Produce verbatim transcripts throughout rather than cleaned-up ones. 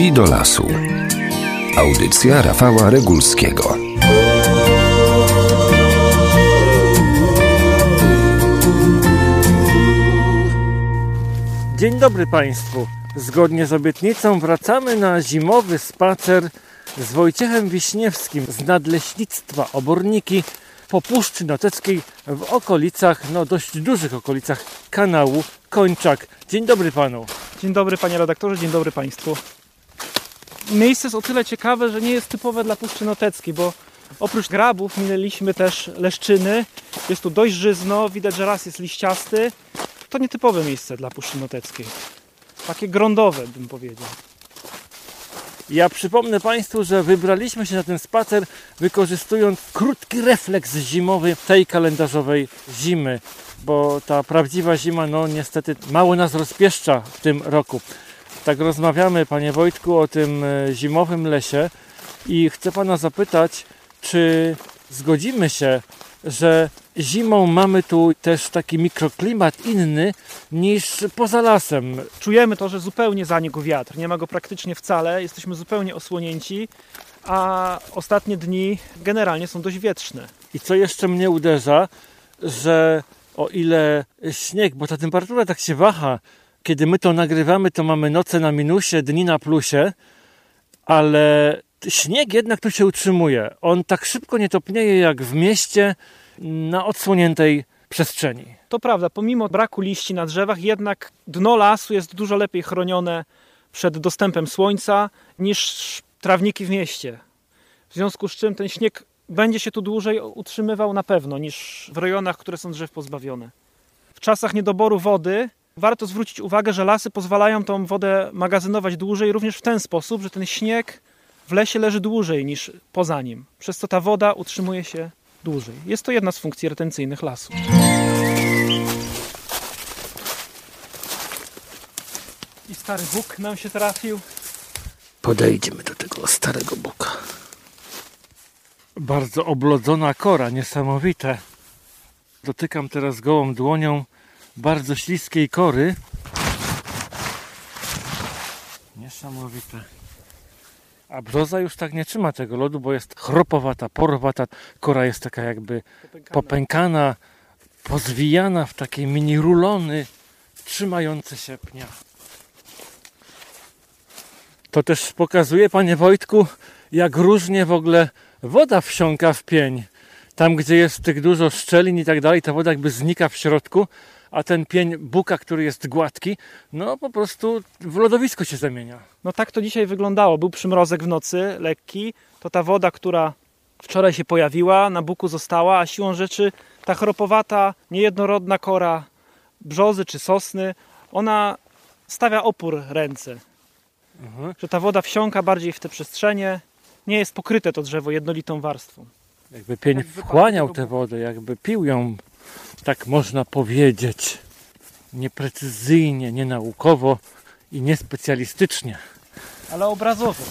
Drzwi do lasu. Audycja Rafała Regulskiego. Dzień dobry Państwu. Zgodnie z obietnicą wracamy na zimowy spacer z Wojciechem Wiśniewskim z Nadleśnictwa Oborniki po Puszczy Noteckiej w okolicach, no dość dużych okolicach kanału Kończak. Dzień dobry Panu. Dzień dobry Panie redaktorze, dzień dobry Państwu. Miejsce jest o tyle ciekawe, że nie jest typowe dla Puszczy Noteckiej, bo oprócz grabów minęliśmy też leszczyny. Jest tu dość żyzno, widać, że las jest liściasty. To nietypowe miejsce dla Puszczy Noteckiej. Takie grądowe, bym powiedział. Ja przypomnę Państwu, że wybraliśmy się na ten spacer wykorzystując krótki refleks zimowy tej kalendarzowej zimy, bo ta prawdziwa zima, no niestety mało nas rozpieszcza w tym roku. Tak rozmawiamy, Panie Wojtku, o tym zimowym lesie i chcę Pana zapytać, czy zgodzimy się, że zimą mamy tu też taki mikroklimat inny niż poza lasem. Czujemy to, że zupełnie zanikł wiatr. Nie ma go praktycznie wcale. Jesteśmy zupełnie osłonięci, a ostatnie dni generalnie są dość wietrzne. I co jeszcze mnie uderza, że o ile śnieg, bo ta temperatura tak się waha, kiedy my to nagrywamy, to mamy noce na minusie, dni na plusie, ale śnieg jednak tu się utrzymuje. On tak szybko nie topnieje jak w mieście na odsłoniętej przestrzeni. To prawda, pomimo braku liści na drzewach, jednak dno lasu jest dużo lepiej chronione przed dostępem słońca niż trawniki w mieście. W związku z czym ten śnieg będzie się tu dłużej utrzymywał na pewno niż w rejonach, które są drzew pozbawione. W czasach niedoboru wody warto zwrócić uwagę, że lasy pozwalają tą wodę magazynować dłużej również w ten sposób, że ten śnieg w lesie leży dłużej niż poza nim, przez co ta woda utrzymuje się dłużej. Jest to jedna z funkcji retencyjnych lasu. I stary buk nam się trafił. Podejdziemy do tego starego buka. Bardzo oblodzona kora, niesamowite. Dotykam teraz gołą dłonią bardzo śliskiej kory. Niesamowite. A brzoza już tak nie trzyma tego lodu, bo jest chropowata, porowata. Kora jest taka jakby popękana, popękana pozwijana w takie mini rulony trzymające się pnia. To też pokazuje, Panie Wojtku, jak różnie w ogóle woda wsiąka w pień. Tam, gdzie jest tych dużo szczelin i tak dalej, ta woda jakby znika w środku, a ten pień buka, który jest gładki, no po prostu w lodowisko się zamienia. No tak to dzisiaj wyglądało. Był przymrozek w nocy, lekki. To ta woda, która wczoraj się pojawiła, na buku została, a siłą rzeczy ta chropowata, niejednorodna kora brzozy czy sosny, ona stawia opór ręce. Mhm. Że ta woda wsiąka bardziej w te przestrzenie. Nie jest pokryte to drzewo jednolitą warstwą. Jakby pień tak wchłaniał tę wodę, jakby pił ją, tak można powiedzieć, nieprecyzyjnie, nienaukowo i niespecjalistycznie. Ale obrazowo.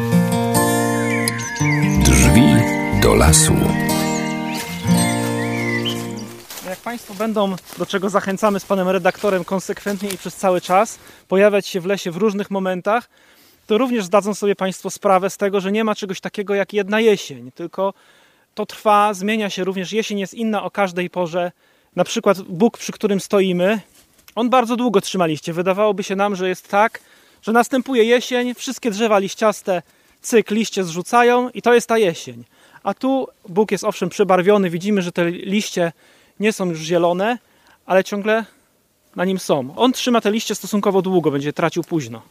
Drzwi do lasu. Jak Państwo będą, do czego zachęcamy z Panem redaktorem konsekwentnie i przez cały czas, pojawiać się w lesie w różnych momentach, to również zdadzą sobie Państwo sprawę z tego, że nie ma czegoś takiego jak jedna jesień, tylko to trwa, zmienia się również. Jesień jest inna o każdej porze. Na przykład buk, przy którym stoimy, on bardzo długo trzyma liście. Wydawałoby się nam, że jest tak, że następuje jesień, wszystkie drzewa liściaste, cyk, liście zrzucają i to jest ta jesień. A tu buk jest owszem przebarwiony, widzimy, że te liście nie są już zielone, ale ciągle na nim są. On trzyma te liście stosunkowo długo, będzie tracił późno.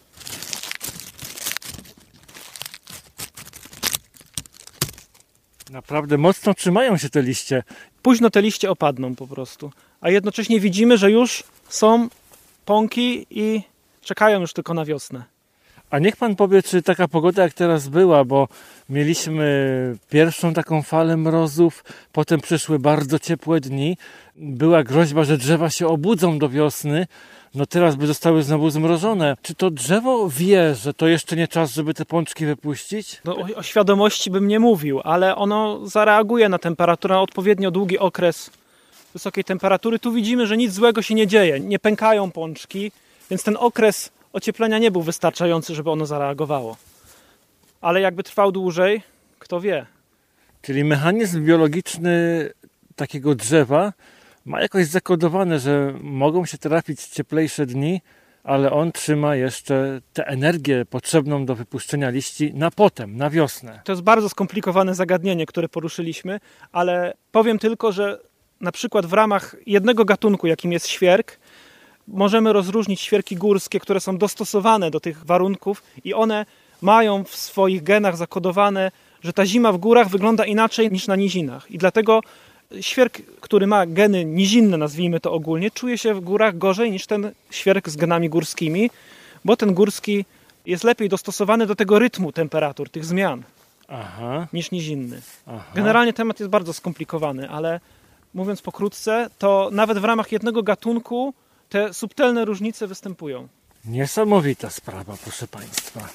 Naprawdę mocno trzymają się te liście. Późno te liście opadną po prostu. A jednocześnie widzimy, że już są pąki i czekają już tylko na wiosnę. A niech Pan powie, czy taka pogoda jak teraz była, bo mieliśmy pierwszą taką falę mrozów, potem przyszły bardzo ciepłe dni. Była groźba, że drzewa się obudzą do wiosny. No teraz by zostały znowu zmrożone. Czy to drzewo wie, że to jeszcze nie czas, żeby te pączki wypuścić? No, o, o świadomości bym nie mówił, ale ono zareaguje na temperaturę, na odpowiednio długi okres wysokiej temperatury. Tu widzimy, że nic złego się nie dzieje. Nie pękają pączki, więc ten okres ocieplenia nie był wystarczający, żeby ono zareagowało. Ale jakby trwał dłużej, kto wie. Czyli mechanizm biologiczny takiego drzewa ma jakoś zakodowane, że mogą się trafić cieplejsze dni, ale on trzyma jeszcze tę energię potrzebną do wypuszczenia liści na potem, na wiosnę. To jest bardzo skomplikowane zagadnienie, które poruszyliśmy, ale powiem tylko, że na przykład w ramach jednego gatunku, jakim jest świerk, możemy rozróżnić świerki górskie, które są dostosowane do tych warunków i one mają w swoich genach zakodowane, że ta zima w górach wygląda inaczej niż na nizinach. I dlatego świerk, który ma geny nizinne, nazwijmy to ogólnie, czuje się w górach gorzej niż ten świerk z genami górskimi, bo ten górski jest lepiej dostosowany do tego rytmu temperatur, tych zmian, Aha. niż nizinny. Aha. Generalnie temat jest bardzo skomplikowany, ale mówiąc pokrótce, to nawet w ramach jednego gatunku te subtelne różnice występują. Niesamowita sprawa, proszę Państwa.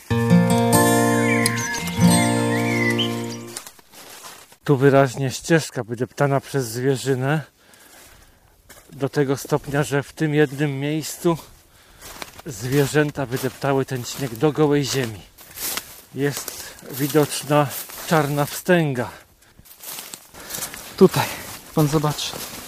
Tu wyraźnie ścieżka wydeptana przez zwierzynę do tego stopnia, że w tym jednym miejscu zwierzęta wydeptały ten śnieg do gołej ziemi. Jest widoczna czarna wstęga. Tutaj, pan zobaczy.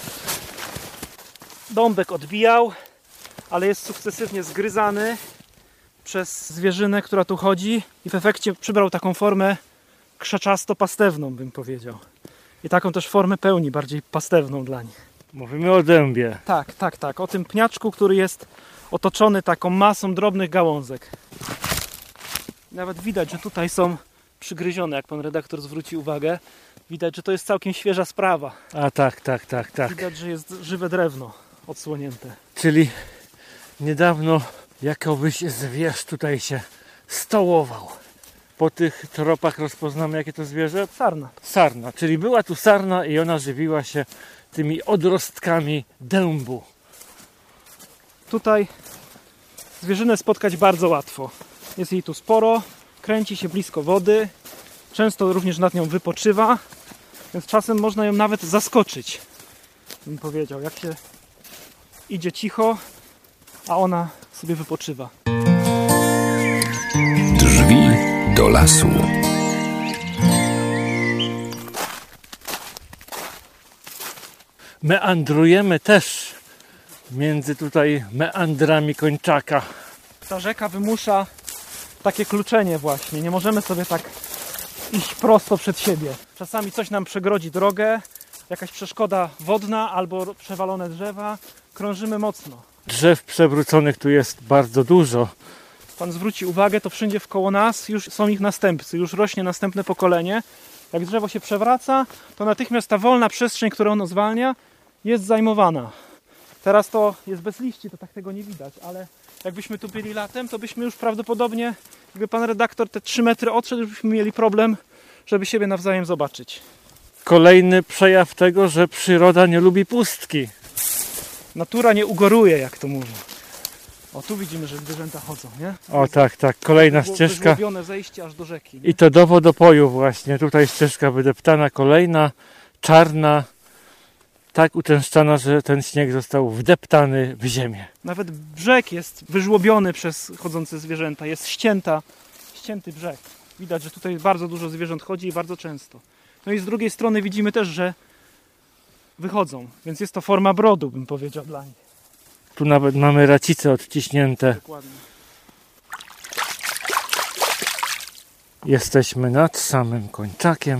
Dąbek odbijał, ale jest sukcesywnie zgryzany przez zwierzynę, która tu chodzi i w efekcie przybrał taką formę krzaczasto-pastewną, bym powiedział. I taką też formę pełni, bardziej pastewną dla nich. Mówimy o dębie. Tak, tak, tak. O tym pniaczku, który jest otoczony taką masą drobnych gałązek. Nawet widać, że tutaj są przygryzione, jak pan redaktor zwróci uwagę. Widać, że to jest całkiem świeża sprawa. A tak, tak, tak, tak. Widać, że jest żywe drewno odsłonięte. Czyli niedawno jakobyś zwierz tutaj się stołował. Po tych tropach rozpoznamy, jakie to zwierzę? Sarna. Sarna, czyli była tu sarna i ona żywiła się tymi odrostkami dębu. Tutaj zwierzynę spotkać bardzo łatwo. Jest jej tu sporo, kręci się blisko wody, często również nad nią wypoczywa, więc czasem można ją nawet zaskoczyć, bym powiedział, jak się idzie cicho, a ona sobie wypoczywa. Drzwi do lasu. Meandrujemy też między tutaj meandrami Kończaka. Ta rzeka wymusza takie kluczenie właśnie. Nie możemy sobie tak iść prosto przed siebie. Czasami coś nam przegrodzi drogę, jakaś przeszkoda wodna albo przewalone drzewa. Krążymy mocno. Drzew przewróconych tu jest bardzo dużo. Pan zwróci uwagę, to wszędzie wkoło nas już są ich następcy, już rośnie następne pokolenie. Jak drzewo się przewraca, to natychmiast ta wolna przestrzeń, którą ono zwalnia, jest zajmowana. Teraz to jest bez liści, to tak tego nie widać, ale jakbyśmy tu byli latem, to byśmy już prawdopodobnie, jakby pan redaktor te trzy metry odszedł, już byśmy mieli problem, żeby siebie nawzajem zobaczyć. Kolejny przejaw tego, że przyroda nie lubi pustki. Natura nie ugoruje, jak to mówi. O, tu widzimy, że zwierzęta chodzą, nie? O tak, tak, kolejna Wyżło- ścieżka. Wyżłobione zejście aż do rzeki. Nie? I to do wodopoju właśnie. Tutaj ścieżka wydeptana, kolejna, czarna, tak uczęszczana, że ten śnieg został wdeptany w ziemię. Nawet brzeg jest wyżłobiony przez chodzące zwierzęta, jest ścięta, ścięty brzeg. Widać, że tutaj bardzo dużo zwierząt chodzi i bardzo często. No i z drugiej strony widzimy też, że wychodzą, więc jest to forma brodu, bym powiedział dla nich. Tu nawet mamy racice odciśnięte. Dokładnie. Jesteśmy nad samym Kończakiem.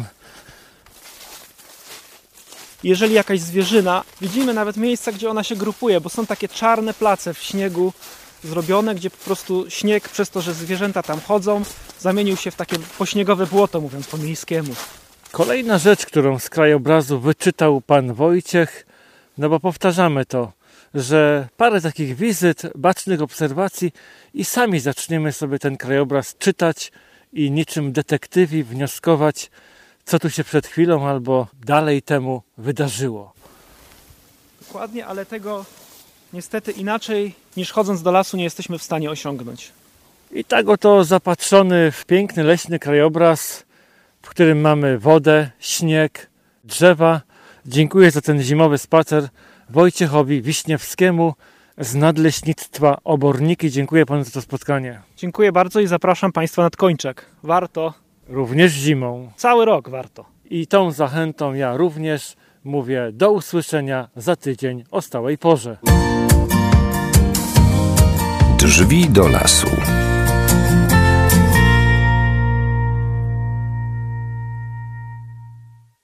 Jeżeli jakaś zwierzyna, widzimy nawet miejsca, gdzie ona się grupuje, bo są takie czarne place w śniegu zrobione, gdzie po prostu śnieg, przez to, że zwierzęta tam chodzą, zamienił się w takie pośniegowe błoto, mówiąc po miejskiemu. Kolejna rzecz, którą z krajobrazu wyczytał pan Wojciech, no bo powtarzamy to, że parę takich wizyt, bacznych obserwacji i sami zaczniemy sobie ten krajobraz czytać i niczym detektywi wnioskować, co tu się przed chwilą albo dalej temu wydarzyło. Dokładnie, ale tego niestety inaczej niż chodząc do lasu nie jesteśmy w stanie osiągnąć. I tak oto zapatrzony w piękny leśny krajobraz, w którym mamy wodę, śnieg, drzewa. Dziękuję za ten zimowy spacer Wojciechowi Wiśniewskiemu z Nadleśnictwa Oborniki. Dziękuję panu za to spotkanie. Dziękuję bardzo i zapraszam państwa nad Kończek. Warto. Również zimą. Cały rok warto. I tą zachętą ja również mówię do usłyszenia za tydzień o stałej porze. Drzwi do lasu.